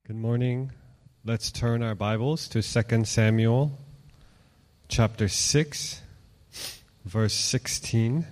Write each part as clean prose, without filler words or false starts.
Good morning. Let's turn our Bibles to 2 Samuel chapter 6, verse 16.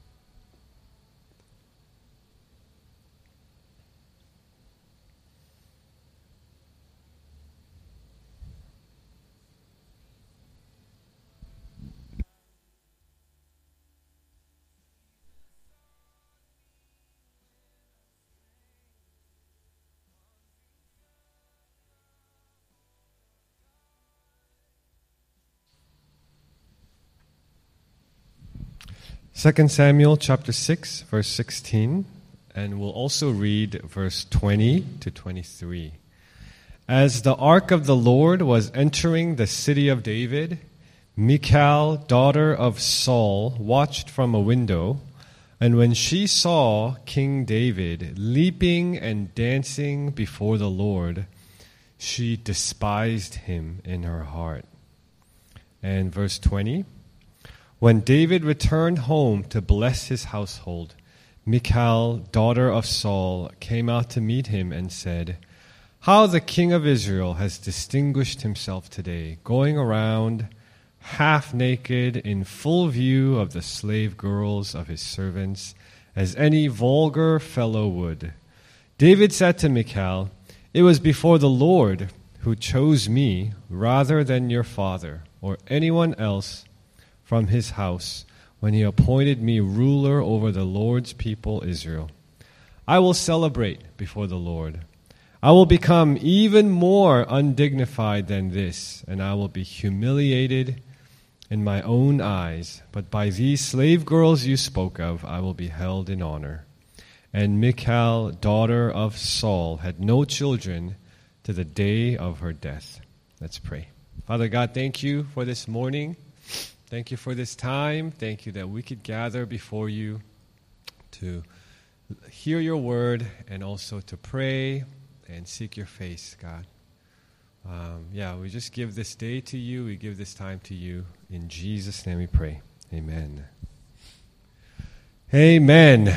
Second Samuel chapter 6, verse 16, and we'll also read verse 20 to 23. As the ark of the Lord was entering the city of David, Michal, daughter of Saul, watched from a window, and when she saw King David leaping and dancing before the Lord, she despised him in her heart. And verse 20, when David returned home to bless his household, Michal, daughter of Saul, came out to meet him and said, "How the king of Israel has distinguished himself today, going around half naked in full view of the slave girls of his servants, as any vulgar fellow would." David said to Michal, "It was before the Lord who chose me rather than your father or anyone else from his house when he appointed me ruler over the Lord's people Israel. I will celebrate before the Lord. I will become even more undignified than this, and I will be humiliated in my own eyes. But by these slave girls you spoke of, I will be held in honor." And Michal, daughter of Saul, had no children to the day of her death. Let's pray. Father God, thank you for this morning. Thank you for this time. Thank you that we could gather before you to hear your word and also to pray and seek your face, God. We just give this day to you. We give this time to you. In Jesus' name we pray. Amen. Amen.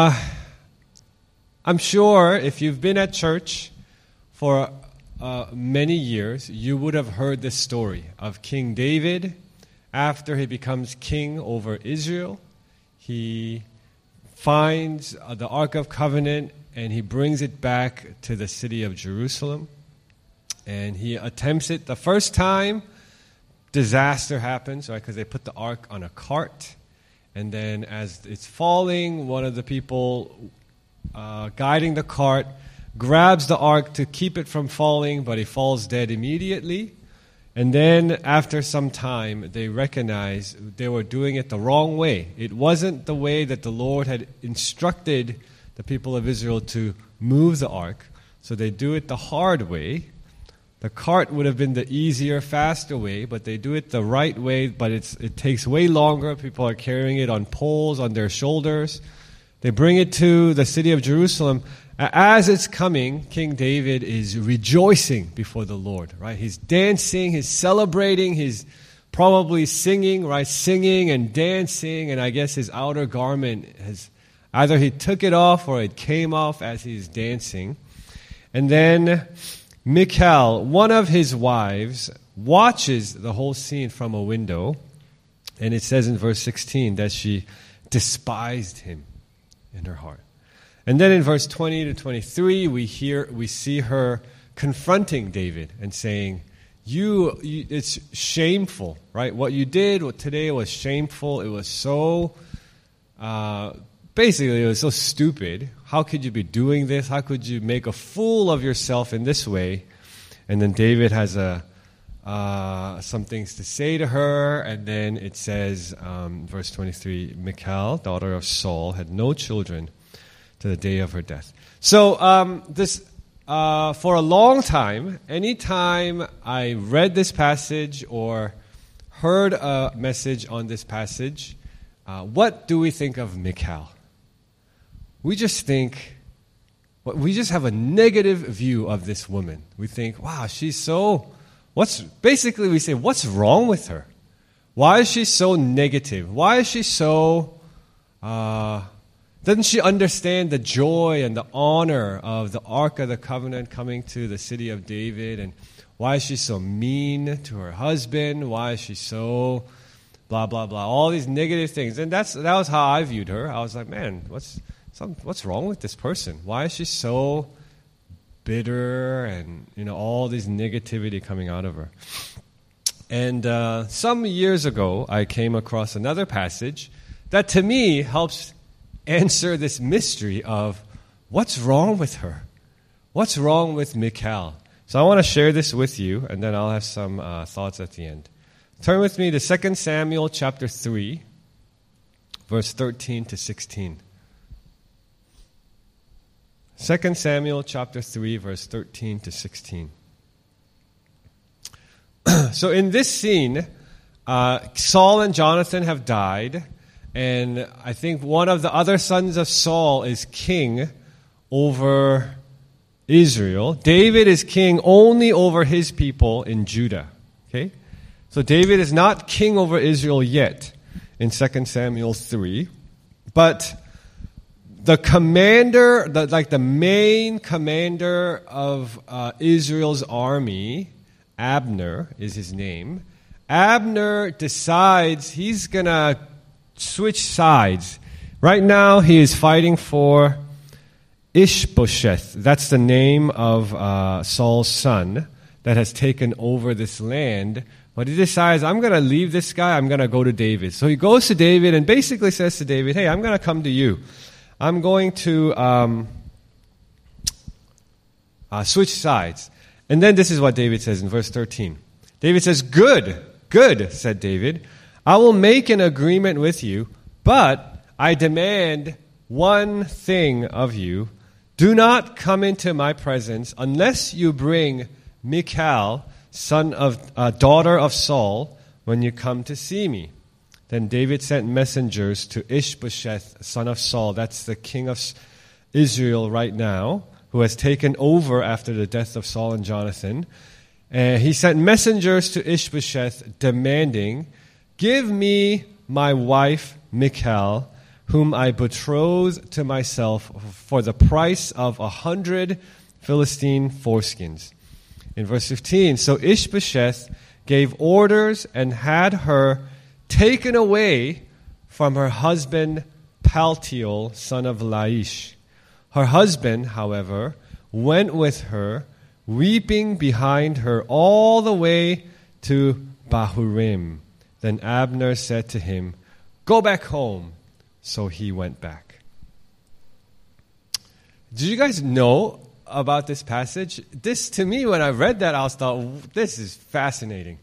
I'm sure if you've been at church for many years, you would have heard this story of King David. After he becomes king over Israel, he finds the Ark of Covenant and he brings it back to the city of Jerusalem. And he attempts it the first time. Disaster happens, right? Because they put the Ark on a cart. And then as it's falling, one of the people guiding the cart grabs the Ark to keep it from falling, but he falls dead immediately. And then after some time, they recognize they were doing it the wrong way. It wasn't the way that the Lord had instructed the people of Israel to move the ark. So they do it the hard way. The cart would have been the easier, faster way, but they do it the right way, but it takes way longer. People are carrying it on poles on their shoulders. They bring it to the city of Jerusalem. As it's coming, King David is rejoicing before the Lord, right? He's dancing, he's celebrating, he's probably singing, right? Singing and dancing, and I guess his outer garment has either he took it off or it came off as he's dancing. And then Michal, one of his wives, watches the whole scene from a window, and it says in verse 16 that she despised him in her heart. And then in verse 20 to 23, we see her confronting David and saying, it's shameful, right? What you did today was shameful. It was so, basically it was so stupid. How could you be doing this? How could you make a fool of yourself in this way? And then David has some things to say to her. And then it says, verse 23, Michal, daughter of Saul, had no children to the day of her death. So for a long time, anytime I read this passage or heard a message on this passage, what do we think of Michal? We just have a negative view of this woman. We think, wow, we say, what's wrong with her? Why is she so negative? Why is she so Doesn't she understand the joy and the honor of the Ark of the Covenant coming to the city of David? And why is she so mean to her husband? Why is she so blah, blah, blah? All these negative things. And that was how I viewed her. I was like, man, what's wrong with this person? Why is she so bitter and, all this negativity coming out of her? And some years ago, I came across another passage that to me helps answer this mystery of what's wrong with her? What's wrong with Michal? So I want to share this with you, and then I'll have some thoughts at the end. Turn with me to 2 Samuel chapter 3, verse 13 to 16. 2 Samuel chapter 3, verse 13 to 16. So in this scene, Saul and Jonathan have died, and I think one of the other sons of Saul is king over Israel. David is king only over his people in Judah. Okay? So David is not king over Israel yet in 2 Samuel 3, but the commander, the main commander of Israel's army, Abner is his name. Abner decides he's going to switch sides. Right now he is fighting for Ishbosheth. That's the name of Saul's son that has taken over this land. But he decides, I'm going to leave this guy, I'm going to go to David. So he goes to David and basically says to David, hey, I'm going to come to you. I'm going to switch sides. And then this is what David says in verse 13. David says, good, said David. I will make an agreement with you, but I demand one thing of you. Do not come into my presence unless you bring Michal, daughter of Saul, when you come to see me. Then David sent messengers to Ishbosheth, son of Saul. That's the king of Israel right now, who has taken over after the death of Saul and Jonathan. He sent messengers to Ishbosheth demanding, give me my wife Michal, whom I betrothed to myself for the price of 100 Philistine foreskins. In verse 15, so Ishbosheth gave orders and had her taken away from her husband Paltiel, son of Laish. Her husband, however, went with her, weeping behind her all the way to Bahurim. Then Abner said to him, go back home. So he went back. Do you guys know about this passage? This, to me, when I read that, I thought, this is fascinating.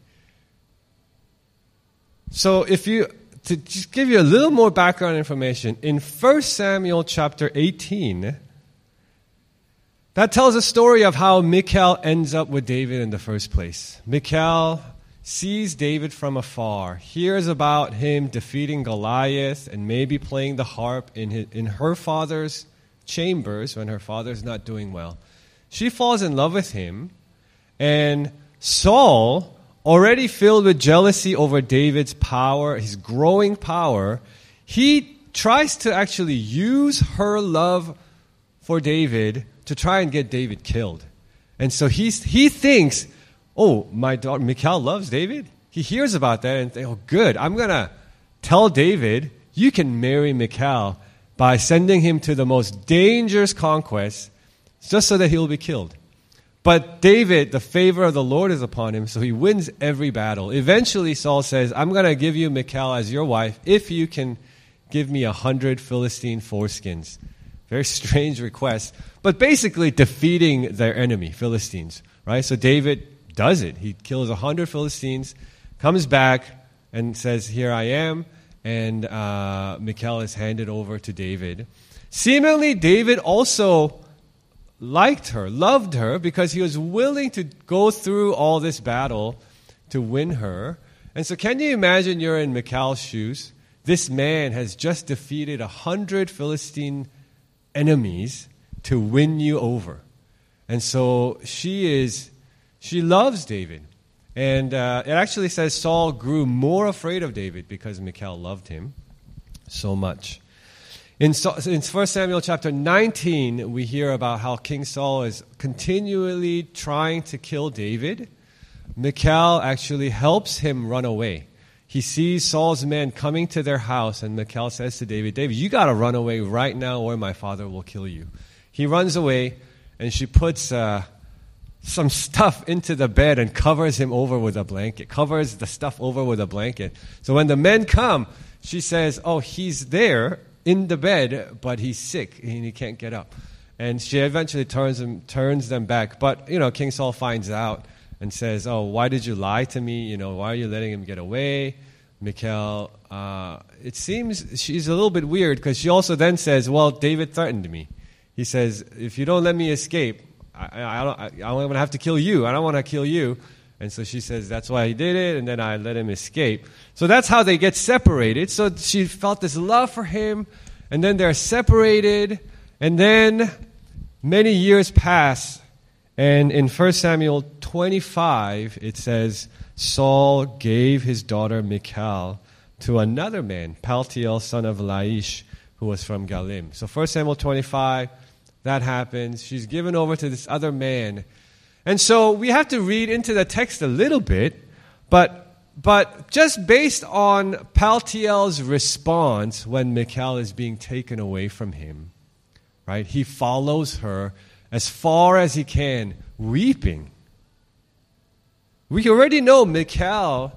So to just give you a little more background information, in 1 Samuel chapter 18, that tells a story of how Michal ends up with David in the first place. Michal sees David from afar, hears about him defeating Goliath and maybe playing the harp in her father's chambers when her father's not doing well. She falls in love with him, and Saul, already filled with jealousy over David's power, his growing power, he tries to actually use her love for David to try and get David killed. And so he thinks, oh, my daughter Michal loves David? He hears about that and thinks, oh, good, I'm going to tell David, you can marry Michal by sending him to the most dangerous conquest just so that he'll be killed. But David, the favor of the Lord is upon him, so he wins every battle. Eventually, Saul says, I'm going to give you Michal as your wife if you can give me 100 Philistine foreskins. Very strange request, but basically defeating their enemy, Philistines. Right? So David does it. He kills 100 Philistines, comes back, and says, here I am, and Michal is handed over to David. Seemingly, David also liked her, loved her, because he was willing to go through all this battle to win her. And so can you imagine you're in Michal's shoes? This man has just defeated 100 Philistine enemies to win you over. And so she loves David. And it actually says Saul grew more afraid of David because Michal loved him so much. In 1 Samuel chapter 19, we hear about how King Saul is continually trying to kill David. Michal actually helps him run away. He sees Saul's men coming to their house, and Michal says to David, David, you got to run away right now or my father will kill you. He runs away, and she puts some stuff into the bed and covers him over with a blanket, covers the stuff over with a blanket. So when the men come, she says, oh, he's there in the bed, but he's sick and he can't get up. And she eventually turns them back. But, King Saul finds out and says, oh, why did you lie to me? Why are you letting him get away? Michal, it seems she's a little bit weird because she also then says, well, David threatened me. He says, if you don't let me escape, I'm going to have to kill you. I don't want to kill you. And so she says, that's why he did it, and then I let him escape. So that's how they get separated. So she felt this love for him, and then they're separated, and then many years pass, and in 1 Samuel 25, it says, Saul gave his daughter Michal to another man, Paltiel, son of Laish, who was from Galim. So 1 Samuel 25, that happens. She's given over to this other man. And so we have to read into the text a little bit, but just based on Paltiel's response when Michal is being taken away from him, right? He follows her as far as he can, weeping. We already know Michal,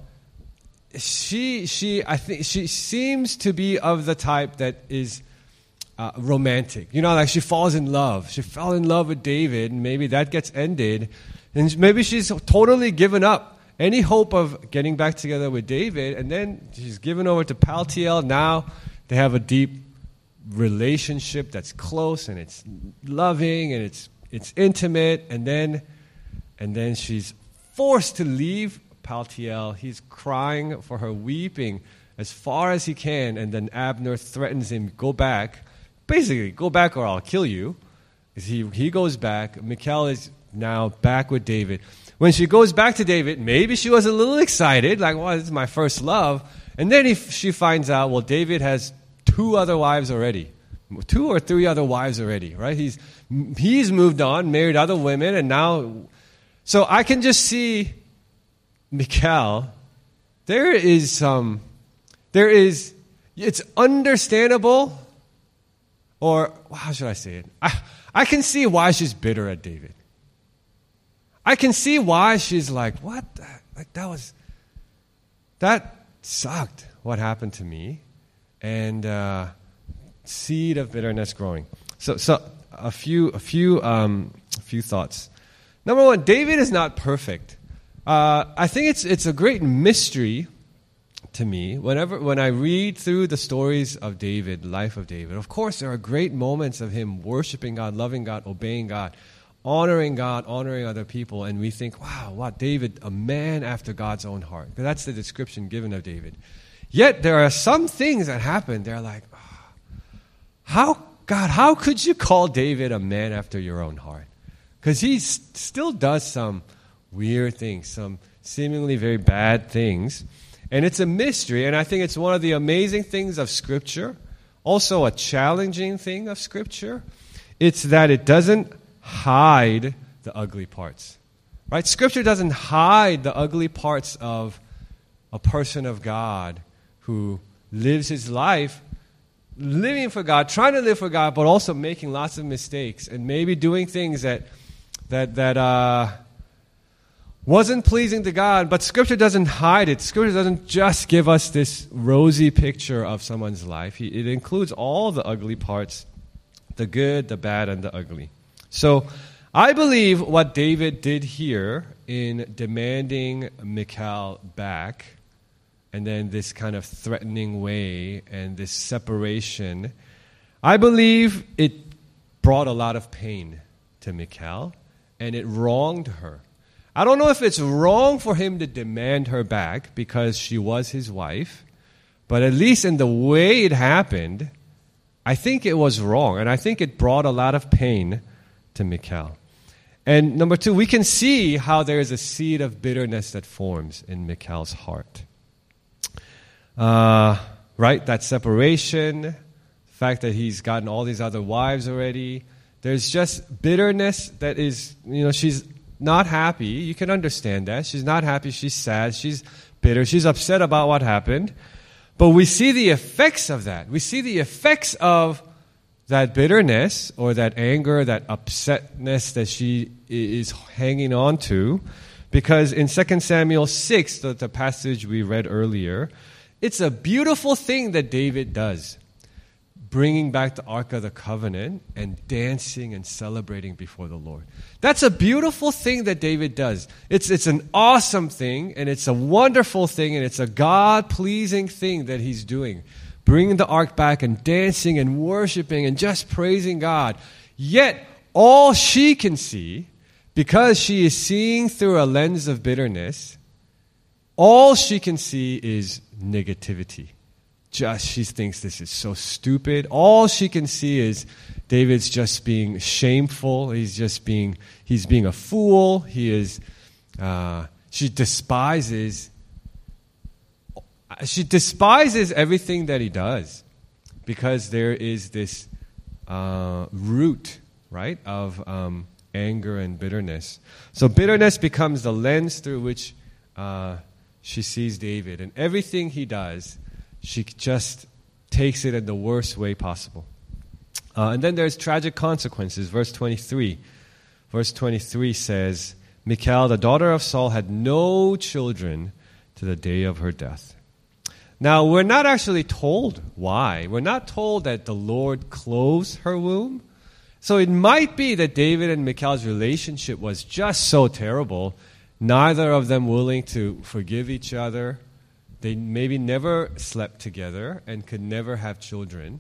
I think she seems to be of the type that is romantic. Like she falls in love. She fell in love with David, and maybe that gets ended. And maybe she's totally given up any hope of getting back together with David, and then she's given over to Paltiel. Now they have a deep relationship that's close, and it's loving, and it's intimate, and then she's forced to leave Paltiel. He's crying for her, weeping as far as he can, and then Abner threatens him, go back. Basically, go back or I'll kill you. He goes back. Michal is now back with David. When she goes back to David, maybe she was a little excited, like, well, this is my first love. And then she finds out, well, David has 2 other wives already. 2 or 3 other wives already, right? He's moved on, married other women, and now... So I can just see Michal. It's understandable... Or how should I say it? I can see why she's bitter at David. I can see why she's like, what? That sucked, what happened to me. And seed of bitterness growing. So a few thoughts. Number one, David is not perfect. I think it's a great mystery to me, when I read through the stories of David, life of David, of course there are great moments of him worshiping God, loving God, obeying God, honoring other people, and we think, wow, what, David, a man after God's own heart. Because that's the description given of David. Yet there are some things that happen, they're like, oh, how could you call David a man after your own heart? Because he still does some weird things, some seemingly very bad things. And it's a mystery, and I think it's one of the amazing things of Scripture, also a challenging thing of Scripture. It's that it doesn't hide the ugly parts, right? Scripture doesn't hide the ugly parts of a person of God who lives his life living for God, trying to live for God, but also making lots of mistakes and maybe doing things that wasn't pleasing to God, but Scripture doesn't hide it. Scripture doesn't just give us this rosy picture of someone's life. It includes all the ugly parts, the good, the bad, and the ugly. So I believe what David did here in demanding Michal back, and then this kind of threatening way and this separation, I believe it brought a lot of pain to Michal, and it wronged her. I don't know if it's wrong for him to demand her back because she was his wife, but at least in the way it happened, I think it was wrong, and I think it brought a lot of pain to Michal. And number 2, we can see how there is a seed of bitterness that forms in Michal's heart. Right? That separation, fact that he's gotten all these other wives already. There's just bitterness that is, she's not happy. You can understand that. She's not happy. She's sad. She's bitter. She's upset about what happened. But we see the effects of that. We see the effects of that bitterness or that anger, that upsetness that she is hanging on to. Because in 2 Samuel 6, the passage we read earlier, it's a beautiful thing that David does. Bringing back the Ark of the Covenant and dancing and celebrating before the Lord. That's a beautiful thing that David does. It's an awesome thing, and it's a wonderful thing, and it's a God-pleasing thing that he's doing. Bringing the Ark back and dancing and worshiping and just praising God. Yet, all she can see, because she is seeing through a lens of bitterness, all she can see is negativity. She thinks this is so stupid. All she can see is David's just being shameful. He's being a fool. She despises everything that he does because there is this root, right, of anger and bitterness. So bitterness becomes the lens through which she sees David, and everything he does, she just takes it in the worst way possible. And then there's tragic consequences. Verse 23. Verse 23 says, Michal, the daughter of Saul, had no children to the day of her death. Now, we're not actually told why. We're not told that the Lord closed her womb. So it might be that David and Michal's relationship was just so terrible, neither of them willing to forgive each other. They maybe never slept together and could never have children.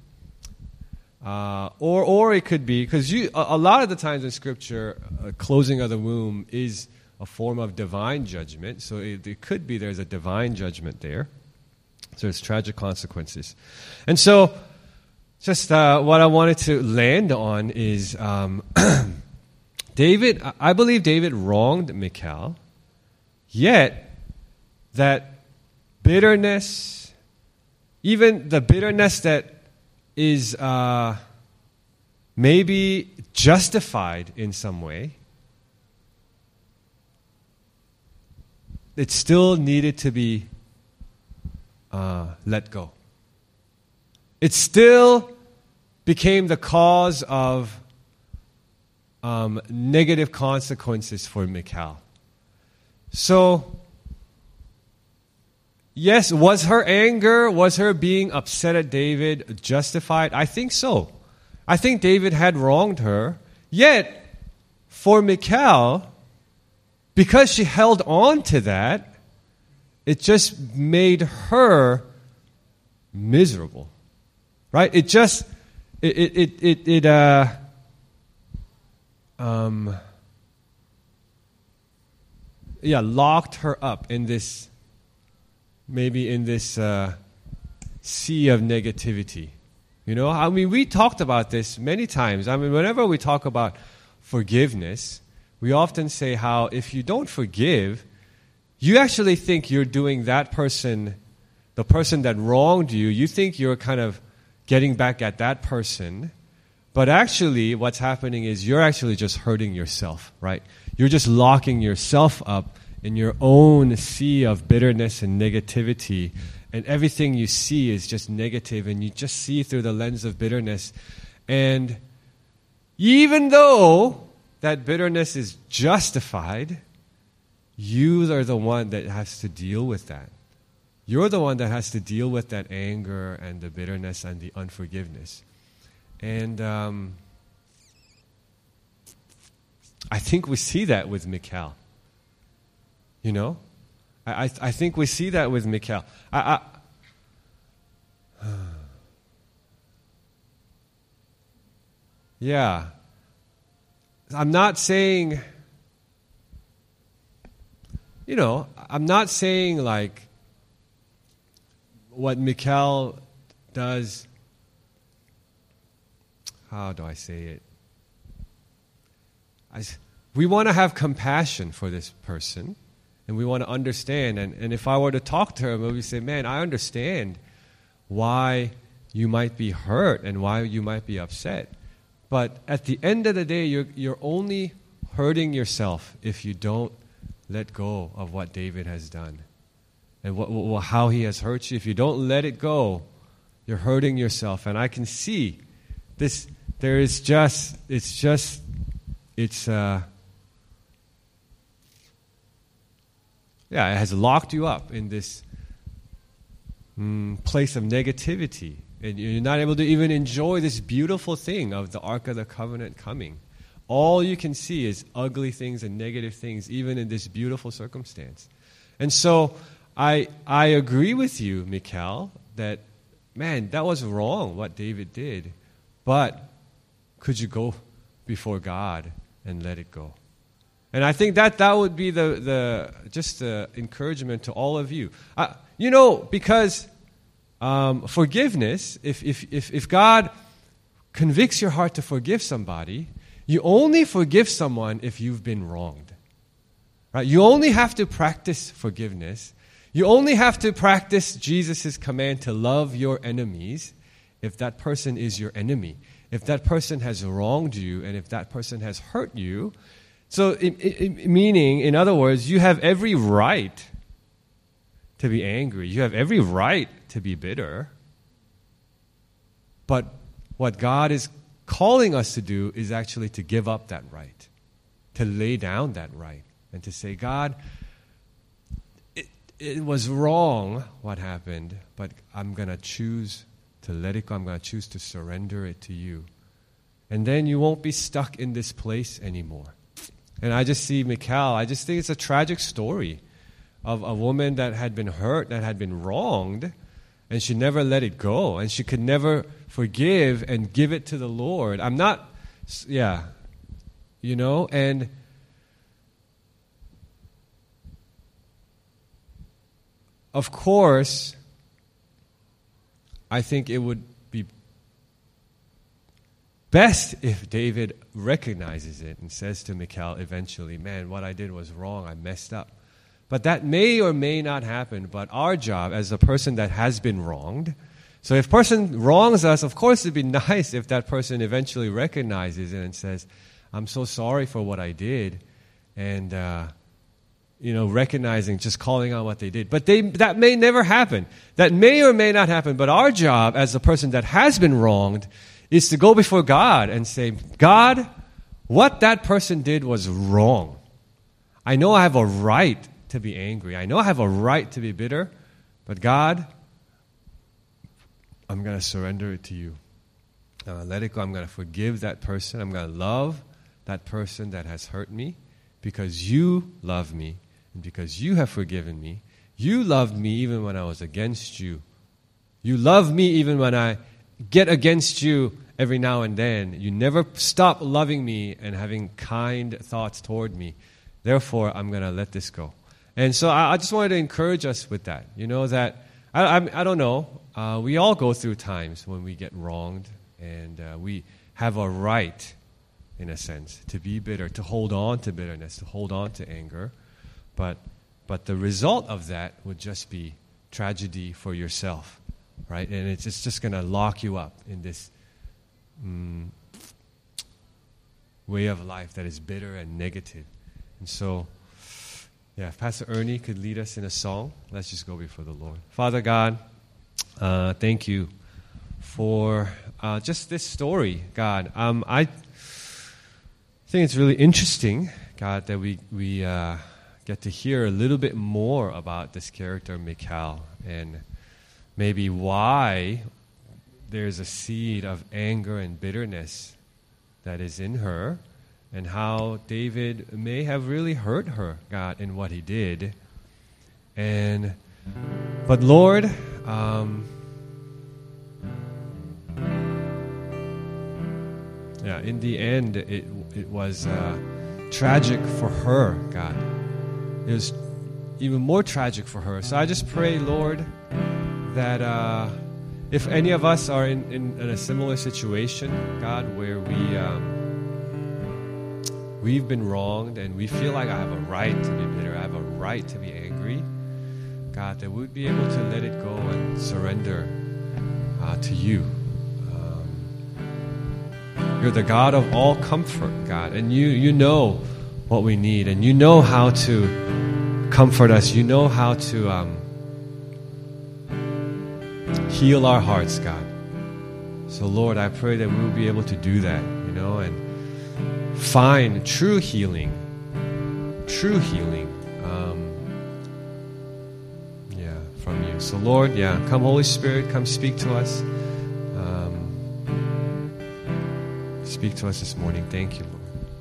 Or it could be, because a lot of the times in Scripture, closing of the womb is a form of divine judgment. So it could be there's a divine judgment there. So there's tragic consequences. And so just what I wanted to land on is David, I believe David wronged Michal, yet that bitterness, even the bitterness that is maybe justified in some way, it still needed to be let go. It still became the cause of negative consequences for Michal. So, yes, was her anger, was her being upset at David justified? I think so. I think David had wronged her. Yet, for Michal, because she held on to that, it just made her miserable. Right? It just, locked her up in this, maybe in this sea of negativity. You know, I mean, we talked about this many times. I mean, whenever we talk about forgiveness, we often say how if you don't forgive, you actually think you're doing that person, the person that wronged you, you think you're kind of getting back at that person. But actually, what's happening is you're actually just hurting yourself, right? You're just locking yourself up in your own sea of bitterness and negativity, and everything you see is just negative, and you just see through the lens of bitterness. And even though that bitterness is justified, you are the one that has to deal with that. You're the one that has to deal with that anger and the bitterness and the unforgiveness. And I think we see that with Michal. You know? I think we see that with Michal. Yeah. I'm not saying, you know, I'm not saying like what Michal does. How do I say it? We want to have compassion for this person, and we want to understand. And if I were to talk to her, maybe say, man, I understand why you might be hurt and why you might be upset. But at the end of the day, you're only hurting yourself if you don't let go of what David has done and how he has hurt you. If you don't let it go, you're hurting yourself. And I can see this. It has locked you up in this place of negativity. And you're not able to even enjoy this beautiful thing of the Ark of the Covenant coming. All you can see is ugly things and negative things, even in this beautiful circumstance. And so I agree with you, Michal, that, man, that was wrong what David did. But could you go before God and let it go? And I think that would be the encouragement to all of you. Because forgiveness, if God convicts your heart to forgive somebody, you only forgive someone if you've been wronged. Right? You only have to practice forgiveness. You only have to practice Jesus' command to love your enemies if that person is your enemy. If that person has wronged you and if that person has hurt you. So, meaning, in other words, you have every right to be angry. You have every right to be bitter. But what God is calling us to do is actually to give up that right, to lay down that right, and to say, God, it was wrong what happened, but I'm going to choose to let it go. I'm going to choose to surrender it to you. And then you won't be stuck in this place anymore. And I just see Michal, I just think it's a tragic story of a woman that had been hurt, that had been wronged, and she never let it go. And she could never forgive and give it to the Lord. And of course, I think it would be best if David recognizes it and says to Michal eventually, man, what I did was wrong, I messed up. But that may or may not happen. But our job as a person that has been wronged, so if a person wrongs us, of course it'd be nice if that person eventually recognizes it and says, I'm so sorry for what I did, and recognizing, just calling out what they did. But that may never happen. That may or may not happen. But our job as a person that has been wronged is to go before God and say, God, what that person did was wrong. I know I have a right to be angry. I know I have a right to be bitter. But God, I'm going to surrender it to you. I'm going to let it go. I'm going to forgive that person. I'm going to love that person that has hurt me because you love me and because you have forgiven me. You loved me even when I was against you. You love me even when I get against you every now and then. You never stop loving me and having kind thoughts toward me. Therefore, I'm going to let this go. And so I just wanted to encourage us with that. That I don't know. We all go through times when we get wronged, and we have a right, in a sense, to be bitter, to hold on to bitterness, to hold on to anger. But the result of that would just be tragedy for yourself, right? And it's just going to lock you up in this way of life that is bitter and negative. And so, if Pastor Ernie could lead us in a song, let's just go before the Lord. Father God, thank you for just this story, God. I think it's really interesting, God, that we get to hear a little bit more about this character, Michal, and maybe why there's a seed of anger and bitterness that is in her, and how David may have really hurt her, God, in what he did. But Lord, in the end, it was tragic for her, God. It was even more tragic for her. So I just pray, Lord, that if any of us are in a similar situation, God, where we've been wronged and we feel like I have a right to be bitter, I have a right to be angry, God, that we'd be able to let it go and surrender to you. You're the God of all comfort, God, and you know what we need, and you know how to comfort us. You know how to heal our hearts, God. So, Lord, I pray that we will be able to do that, and find true healing. From you. So, Lord, come, Holy Spirit, come speak to us. Speak to us this morning. Thank you, Lord.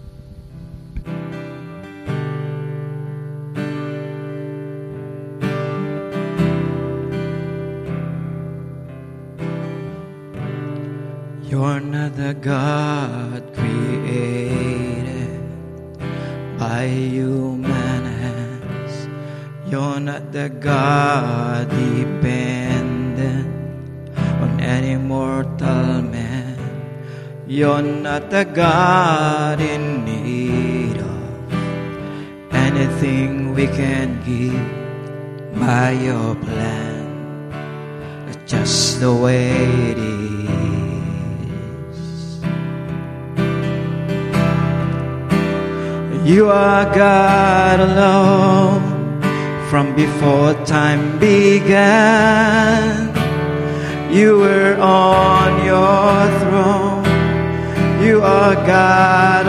You're not the God created by human hands. You're not the God dependent on any mortal man. You're not the God in need of anything we can give by your plan. It's just the way it is. You are God alone from before time began. You were on your throne. You are God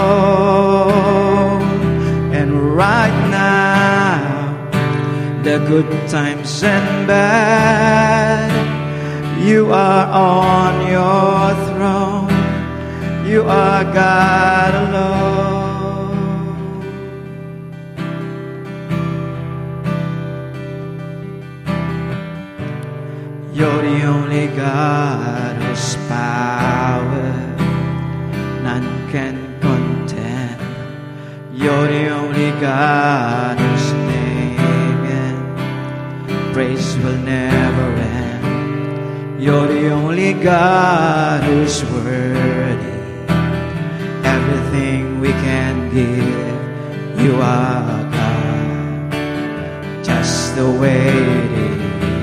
alone. And right now, the good times and bad, you are on your throne. You are God alone. You're the only God whose power none can contend. You're the only God whose name and praise will never end. You're the only God who's worthy. Everything we can give, you are God, just the way it is.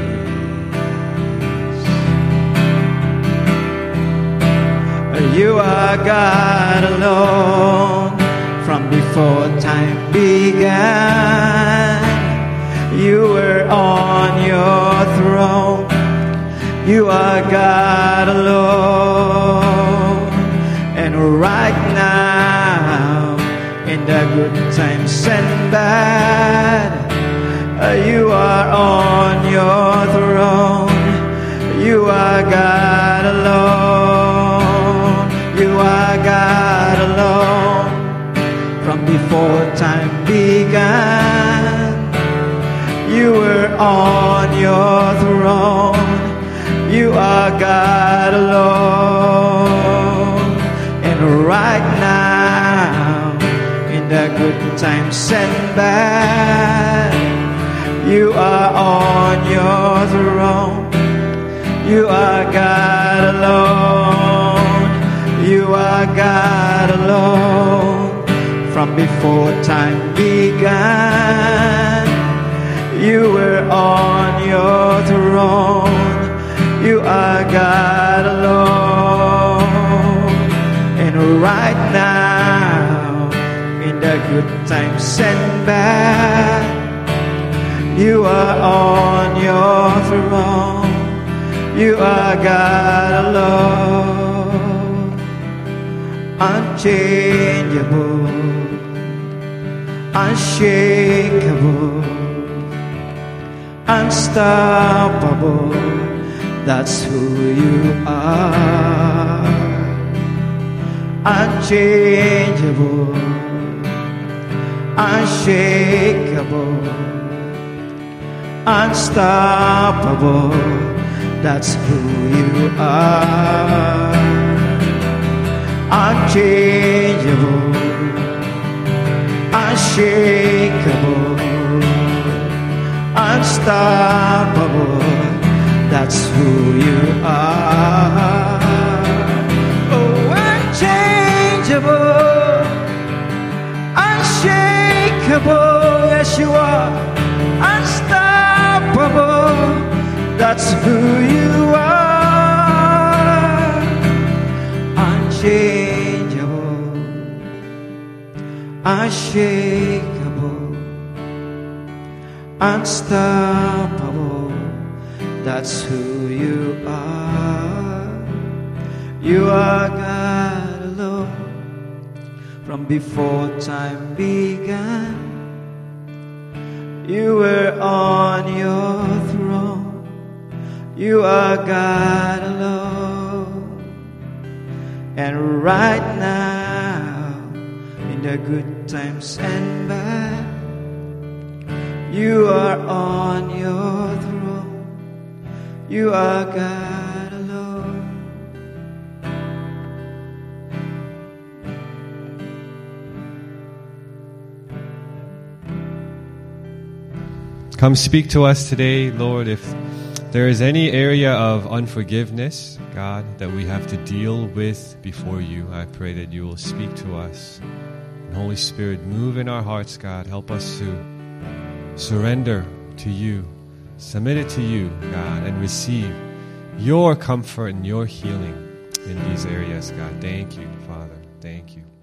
You are God alone from before time began. You were on your throne. You are God alone. And right now, in the good times and bad, you are on your throne. You are God alone. You are God alone from before time began. You were on your throne. You are God alone. And right now, in the good times and bad, you are on your throne. You are God alone. You are God alone from before time began. You were on your throne. You are God alone. And right now, in the good times and bad, you are on your throne. You are God alone. Unchangeable, unshakable, unstoppable, that's who you are. Unchangeable, unshakable, unstoppable, that's who you are. Unchangeable, unshakable, unstoppable, that's who you are. Oh, unchangeable, unshakable, yes you are. Unstoppable, that's who you are. unchangeable, unshakable, unstoppable. That's who you are. You are God alone. From before time began, you were on your throne. You are God alone. And right now, in the good times and bad, you are on your throne. You are God alone. Come speak to us today, Lord, if there is any area of unforgiveness, God, that we have to deal with before you. I pray that you will speak to us. And Holy Spirit, move in our hearts, God. Help us to surrender to you, submit it to you, God, and receive your comfort and your healing in these areas, God. Thank you, Father. Thank you.